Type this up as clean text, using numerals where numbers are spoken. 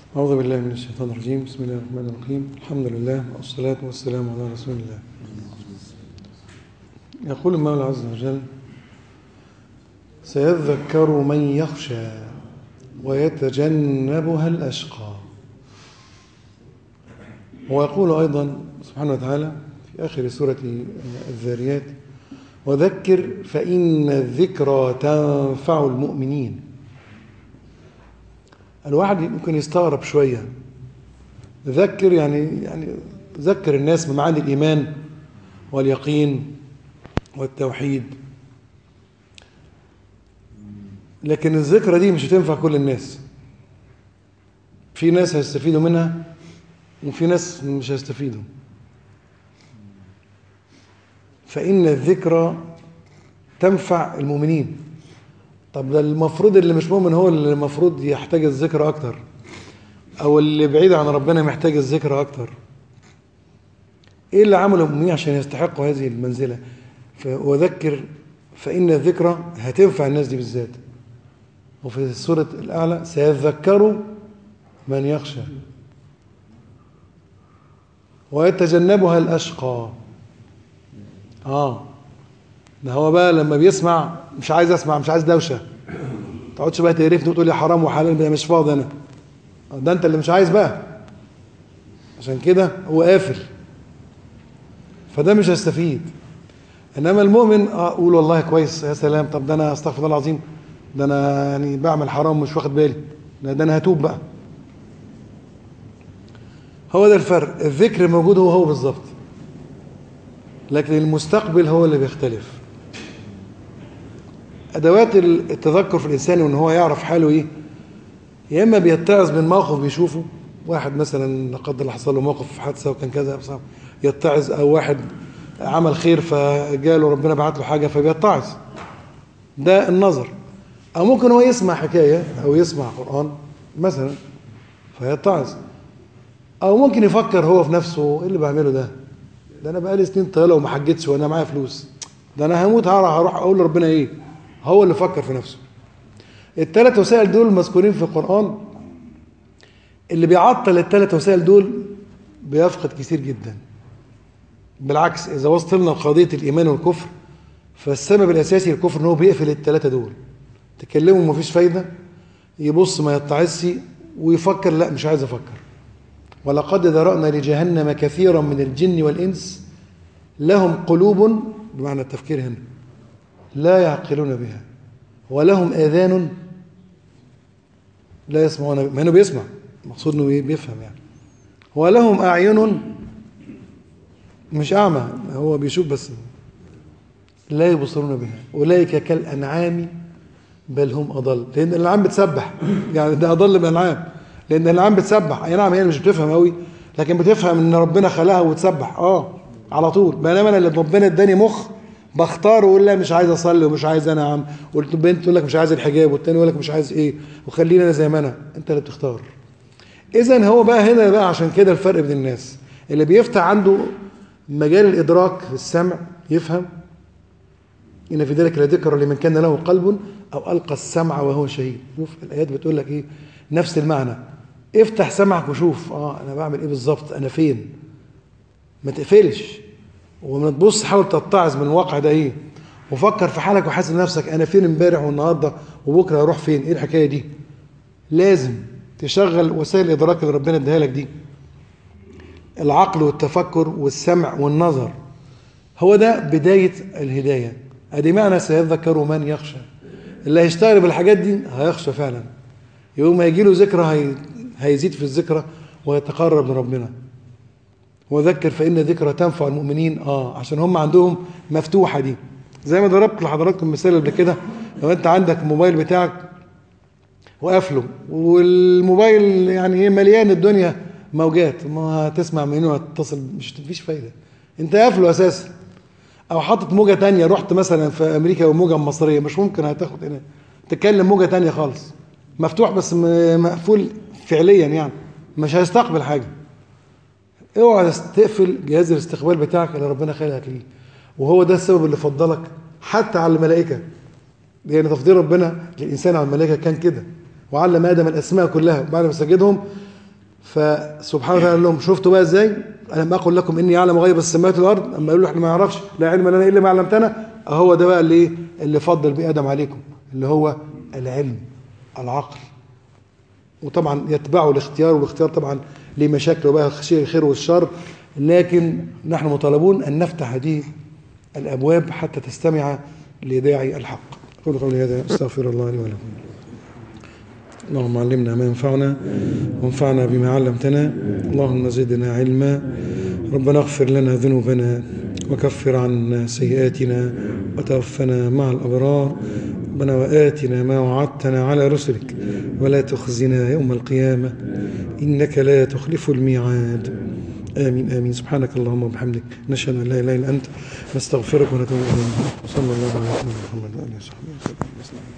أعوذ بالله من الشيطان الرجيم. بسم الله الرحمن الرحيم. الحمد لله والصلاة والسلام على رسول الله. يقول المولى عز وجل: سيذكر من يخشى ويتجنبها الأشقى. ويقول أيضا سبحانه وتعالى في آخر سورة الذاريات: وذكر فإن الذكرى تنفع المؤمنين. الواحد ممكن يستغرب شوية، ذكر يعني ذكر الناس بمعاني الإيمان واليقين والتوحيد، لكن الذكرى دي مش هتنفع كل الناس. في ناس هيستفيدوا منها وفي ناس مش هيستفيدوا. فإن الذكرى تنفع المؤمنين. طب ده المفروض اللي مش مؤمن هو اللي المفروض يحتاج الذكر أكتر، أو اللي بعيد عن ربنا محتاج الذكر أكتر. إيه اللي عمله المؤمنين عشان يستحقوا هذه المنزلة؟ وذكر فإن الذكرى هتنفع الناس دي بالذات. وفي سورة الأعلى: سيذكر من يخشى ويتجنبها الأشقى. ده هو بقى لما بيسمع مش عايز اسمع، مش عايز دوشه، ما تقعدش بقى تقرفني وتقول لي حرام وحلال، ده مش فاضي انا. ده انت اللي مش عايز بقى، عشان كده هو قافل، فده مش هيستفيد. انما المؤمن قول والله كويس، يا سلام، طب ده انا استغفر الله العظيم، ده انا يعني بعمل حرام مش واخد بالي، ده انا هتوب بقى. هو ده الفرق. الذكر موجود هو بالظبط، لكن المستقبل هو اللي بيختلف. أدوات التذكر في الإنسان وإن هو يعرف حاله إيه: يا إما بيتعظ من موقف بيشوفه، واحد مثلا لا قدر الله حصل له موقف في حادثة وكان كذا يتعظ، أو واحد عمل خير فجاله ربنا بعت له حاجة فبيتعظ، ده النظر. أو ممكن هو يسمع حكاية أو يسمع قرآن مثلا فيتعظ. أو ممكن يفكر هو في نفسه: إيه اللي بعمله ده أنا بقالي سنين طويلة وما حجتش وأنا معايا فلوس، ده أنا هموت هروح أقول لربنا إيه. هو اللي فكر في نفسه. الثلاث وسائل دول مذكورين في القرآن. اللي بيعطل الثلاث وسائل دول بيفقد كثير جدا. بالعكس، إذا وصلنا لقضية الإيمان والكفر، فالسبب الأساسي للكفر إنه بيقفل الثلاثة دول. تكلموا مفيش فايدة، يبص ما يتعظش ويفكر لا مش عايز أفكر. ولقد ذرأنا لجهنم كثيرا من الجن والإنس لهم قلوب، بمعنى التفكير هنا، لا يعقلون بها، ولهم آذان لا يسمعون بها. ما انه بيسمع، المقصود انه بيفهم يعني. ولهم أعين، مش أعمى، هو بيشوف بس، لا يبصرون بها. أولئك كالأنعام بل هم أضل. لأن الأنعام بتسبح، يعني ده أضل من الأنعام، لأن الأنعام بتسبح. أي نعم هي مش بتفهم قوي، لكن بتفهم إن ربنا خلقها وتسبح على طول. بينما أنا اللي ربنا اداني مخ بختار واقول لا مش عايز اصلي ومش عايز انام، والبنت تقول لك مش عايز الحجاب، والتاني يقول لك مش عايز ايه، وخلينا انا زي ما انا. انت اللي بتختار. اذا هو بقى هنا بقى عشان كده الفرق بين الناس: اللي بيفتح عنده مجال الادراك في السمع يفهم، ان في ذلك لذكرى لمن كان له قلب او القى السمع وهو شهيد. شوف الايات بتقول لك ايه، نفس المعنى. افتح سمعك وشوف انا بعمل ايه بالظبط، انا فين. ما تقفلش وما تبص، حاول تتعظ من الواقع ده ايه، وفكر في حالك وحاسب نفسك انا فين امبارح والنهارده وبكره هروح فين، ايه الحكايه دي. لازم تشغل وسائل الادراك اللي ربنا اداها لك دي، العقل والتفكر والسمع والنظر. هو ده بدايه الهدايه. ادي معنى سيذكر من يخشى. اللي هيشتغل بالحاجات دي هيخشى فعلا. يوم ما يجي له ذكرى هيزيد في الذكرى ويتقرب من ربنا. وذكر فإن ذكرى تنفع المؤمنين، عشان هم عندهم مفتوحة دي. زي ما ضربت لحضراتكم مثال قبل كده: لو انت عندك الموبايل بتاعك وقافله، والموبايل يعني مليان الدنيا موجات، ما هتسمع منه هتتصل، مش فيش فايدة، انت قافله اساسا. او حاطط موجة تانية، رحت مثلا في امريكا وموجة مصرية، مش ممكن هتاخد هنا تتكلم موجة تانية خالص. مفتوح بس مقفول فعليا، يعني مش هيستقبل حاجة. اوعى تقفل جهاز الاستقبال بتاعك اللي ربنا خلقك ليه. وهو ده السبب اللي فضلك حتى على الملائكة، لأن تفضيل ربنا للإنسان على الملائكة كان كده. وعلم آدم الأسماء كلها بعد ما سجدهم فسبحانه وتعالى قال لهم شفتوا بقى ازاي؟ ألم أقل لكم إني أعلم غيب السماوات والأرض. أما يقولوا إحنا ما نعرفش، لا علم لنا إلا ما علمتنا، هو ده بقى اللي فضل بيه آدم عليكم، اللي هو العلم العقل. وطبعا يتبعه الاختيار، والاختيار طبعا ليه مشاكل وبقى الخير والشر، لكن نحن مطالبون أن نفتح هذه الأبواب حتى تستمع لداعي الحق. أقول قولي هذا أستغفر الله لي ولكم. اللهم علمنا ما ينفعنا وانفعنا بما علمتنا. اللهم زدنا علما. ربنا اغفر لنا ذنوبنا وكفر عنا سيئاتنا وتوفنا مع الأبرار. ربنا وآتنا ما وعدتنا على رسلك ولا تخزنا يوم القيامة إنك لا تخلف الميعاد. آمين آمين. سبحانك اللهم وبحمدك نشهد أن لا إله إلا أنت نستغفرك ونتوب إليك. وصلى الله على محمد وآله وصحبه وسلم.